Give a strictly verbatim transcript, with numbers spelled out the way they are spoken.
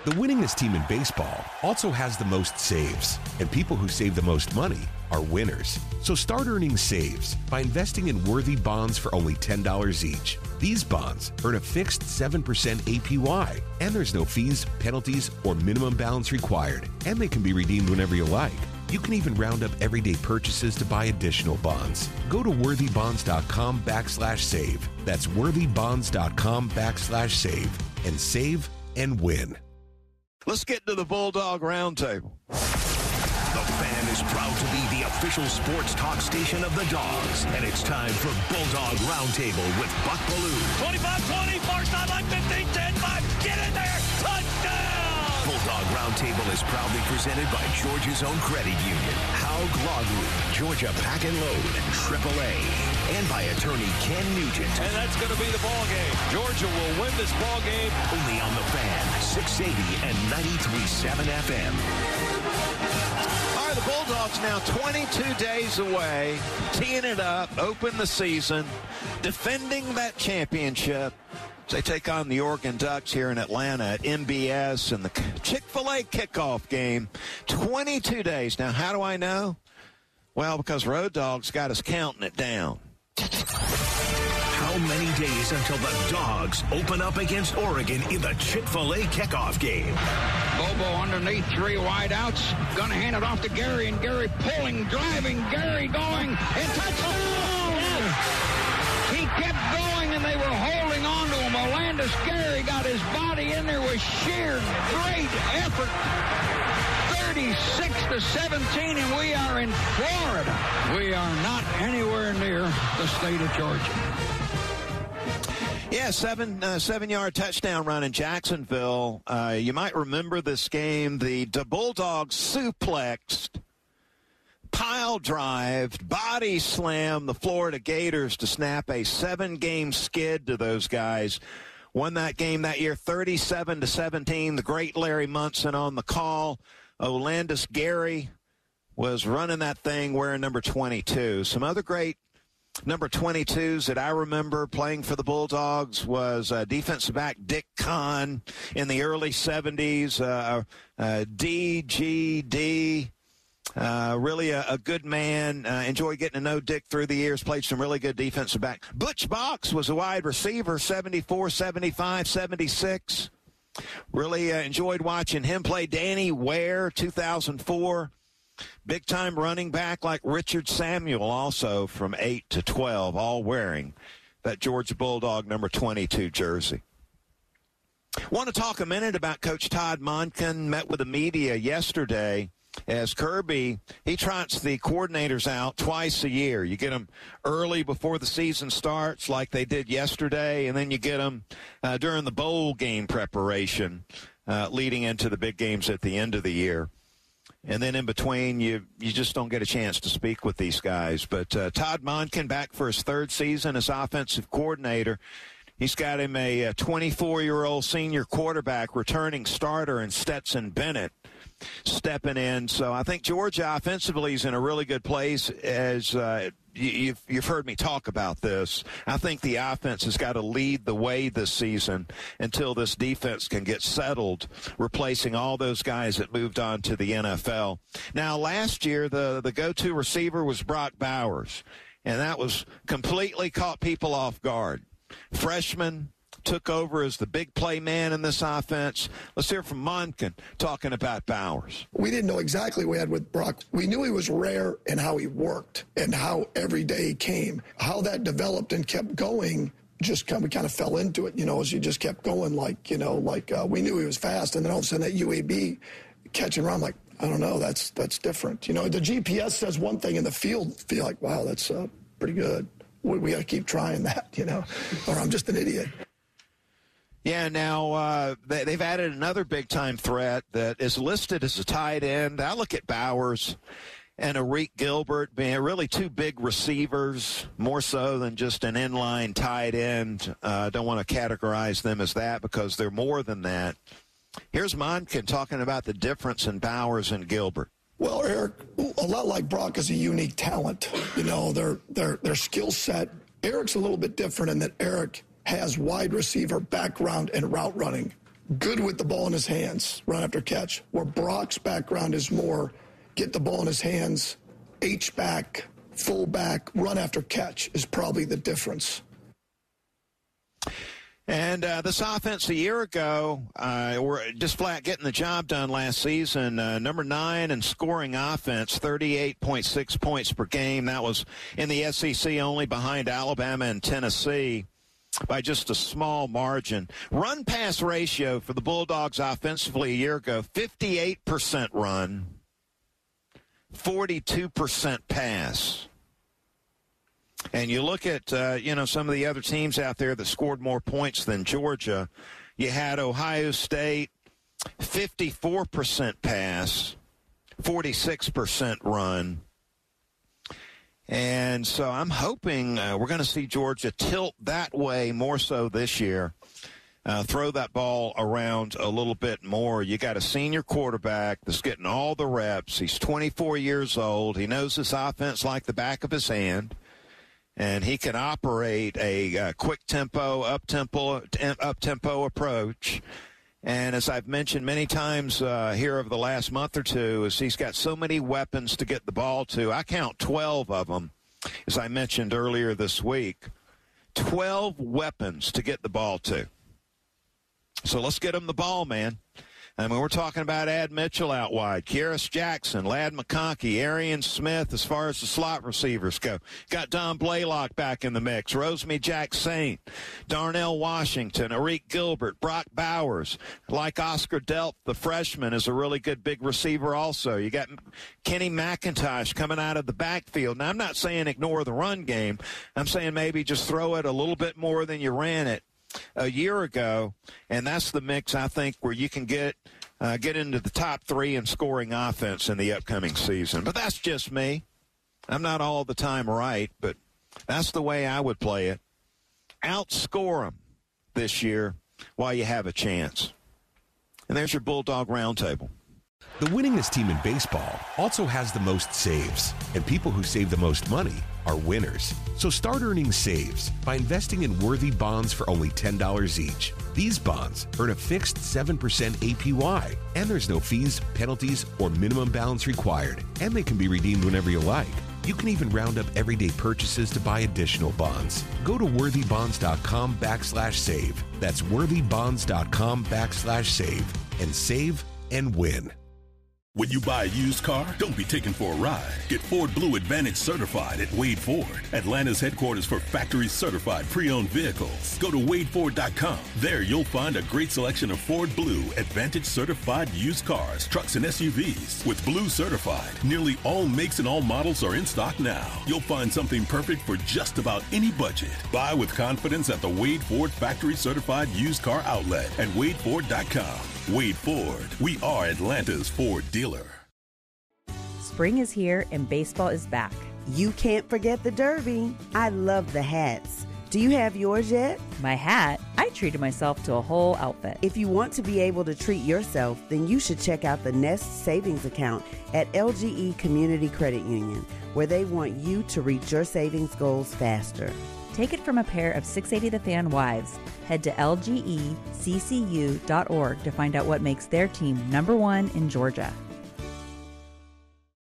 The winningest team in baseball also has the most saves, and people who save the most money are winners. So start earning saves by investing in worthy bonds for only ten dollars each. These bonds earn a fixed seven percent A P Y, and there's no fees, penalties, or minimum balance required, and they can be redeemed whenever you like. You can even round up everyday purchases to buy additional bonds. Go to worthybonds.com backslash save. That's worthybonds.com backslash save and save and win. Let's get to the Bulldog Roundtable. The Fan is proud to be the official sports talk station of the Dogs, and it's time for Bulldog Roundtable with Buck Belue. twenty-five twenty, far sideline, fifteen ten, five, get in there, touchdown! Bulldog Roundtable is proudly presented by Georgia's own credit union, Haug Law Group, Georgia Pack and Load, triple A, and by attorney Ken Nugent. And that's going to be the ball game. Georgia will win this ball game. Only on the Fan, six eighty and ninety-three point seven F M. All right, the Bulldogs now twenty-two days away, teeing it up, open the season, defending that championship. They take on the Oregon Ducks here in Atlanta at M B S in the Chick-fil-A kickoff game. twenty-two days. Now, how do I know? Well, because Road Dogs got us counting it down. How many days until the Dogs open up against Oregon in the Chick-fil-A kickoff game? Bobo underneath, three wideouts. Gonna hand it off to Gary, and Gary pulling, driving, Gary going, and touchdown! He kept going, and they were holding on to him. Olandis Gary got his body in there with sheer great effort. thirty-six to seventeen, and we are in Florida. We are not anywhere near the state of Georgia. Yeah, seven, uh, seven-yard touchdown run in Jacksonville. Uh, you might remember this game. The, the Bulldogs suplexed, pile drived, body slammed the Florida Gators to snap a seven-game skid to those guys. Won that game that year thirty-seven to seventeen. The great Larry Munson on the call. Olandis Gary was running that thing wearing number twenty-two. Some other great number twenty-twos that I remember playing for the Bulldogs was uh, defensive back Dick Kahn in the early seventies. Uh, uh, D G D. Uh, really a, a good man. Uh, enjoyed getting to know Dick through the years. Played some really good defensive back. Butch Box was a wide receiver, seventy-four, seventy-five, seventy-six. Really uh, enjoyed watching him play. Danny Ware, two thousand four. Big-time running back like Richard Samuel, also from eight to twelve, all wearing that Georgia Bulldog number twenty-two jersey. Want to talk a minute about Coach Todd Monken. Met with the media yesterday. As Kirby, he trots the coordinators out twice a year. You get them early before the season starts like they did yesterday, and then you get them uh, during the bowl game preparation uh, leading into the big games at the end of the year. And then in between, you you just don't get a chance to speak with these guys. But uh, Todd Monken back for his third season as offensive coordinator. He's got him a twenty-four-year-old senior quarterback, returning starter, in Stetson Bennett, stepping in. So I think Georgia offensively is in a really good place. As uh, you've, you've heard me talk about this, I think the offense has got to lead the way this season until this defense can get settled, replacing all those guys that moved on to the N F L. Now, last year, the, the go-to receiver was Brock Bowers, and that was completely caught people off guard. Freshman, took over as the big play man in this offense. Let's hear from Monken talking about Bowers. We didn't know exactly what we had with Brock. We knew he was rare in how he worked and how every day came. How that developed and kept going, just kind of, we kind of fell into it, you know, as you just kept going, like, you know, like uh, we knew he was fast, and then all of a sudden that U A B catching around, like, I don't know, that's that's different. You know, the G P S says one thing in the field, feel like, wow, that's uh, pretty good. We, we got to keep trying that, you know, or I'm just an idiot. Yeah, now uh, they, they've added another big-time threat that is listed as a tight end. I look at Bowers and Arik Gilbert being really two big receivers, more so than just an inline tight end. I uh, don't want to categorize them as that because they're more than that. Here's Monken talking about the difference in Bowers and Gilbert. Well, Eric, a lot like Brock is a unique talent. You know, their their their skill set. Eric's a little bit different in that Eric has wide receiver background and route running. good with the ball in his hands, run after catch, where Brock's background is more get the ball in his hands, H-back, fullback, run after catch is probably the difference. And uh, this offense a year ago, uh, were just flat getting the job done last season. Uh, number nine in scoring offense, thirty-eight point six points per game. That was in the S E C only, behind Alabama and Tennessee by just a small margin. Run-pass ratio for the Bulldogs offensively a year ago, fifty-eight percent run, forty-two percent pass. And you look at, uh, you know, some of the other teams out there that scored more points than Georgia. You had Ohio State, fifty-four percent pass, forty-six percent run. And so I'm hoping uh, we're going to see Georgia tilt that way more so this year. Uh, throw that ball around a little bit more. You got a senior quarterback that's getting all the reps. He's twenty-four years old. He knows his offense like the back of his hand. And he can operate a uh, quick tempo, up tempo, up tempo approach. And as I've mentioned many times uh, here over the last month or two, is he's got so many weapons to get the ball to. I count twelve of them, as I mentioned earlier this week. twelve weapons to get the ball to. So let's get him the ball, man. I mean, we're talking about Ad Mitchell out wide, Kyrus Jackson, Ladd McConkey, Arian Smith as far as the slot receivers go. Got Don Blaylock back in the mix, Rosemy Jack-Saint, Darnell Washington, Arik Gilbert, Brock Bowers. Like Oscar Delp, the freshman, is a really good big receiver also. You got Kenny McIntosh coming out of the backfield. Now, I'm not saying ignore the run game. I'm saying maybe just throw it a little bit more than you ran it a year ago, and that's the mix, I think, where you can get uh, get into the top three in scoring offense in the upcoming season. But that's just me. I'm not all the time right, but that's the way I would play it. Outscore them this year while you have a chance. And there's your Bulldog Roundtable. The winningest team in baseball also has the most saves, and people who save the most money are winners. So start earning saves by investing in worthy bonds for only ten dollars each. These bonds earn a fixed seven percent A P Y, and there's no fees, penalties, or minimum balance required, and they can be redeemed whenever you like. You can even round up everyday purchases to buy additional bonds. Go to worthybonds.com backslash save. That's worthybonds.com backslash save and save and win. When you buy a used car, don't be taken for a ride. Get Ford Blue Advantage certified at Wade Ford, Atlanta's headquarters for factory-certified pre-owned vehicles. Go to wade ford dot com. There you'll find a great selection of Ford Blue Advantage certified used cars, trucks, and S U Vs. With Blue certified, nearly all makes and all models are in stock now. You'll find something perfect for just about any budget. Buy with confidence at the Wade Ford factory-certified used car outlet at wade ford dot com. Wade Ford. We are Atlanta's Ford dealer. Spring is here and baseball is back. You can't forget the Derby. I love the hats. Do you have yours yet? My hat? I treated myself to a whole outfit. If you want to be able to treat yourself, then you should check out the Nest Savings Account at L G E Community Credit Union, where they want you to reach your savings goals faster. Take it from a pair of six eighty The Fan wives. Head to L G E C C U dot org to find out what makes their team number one in Georgia.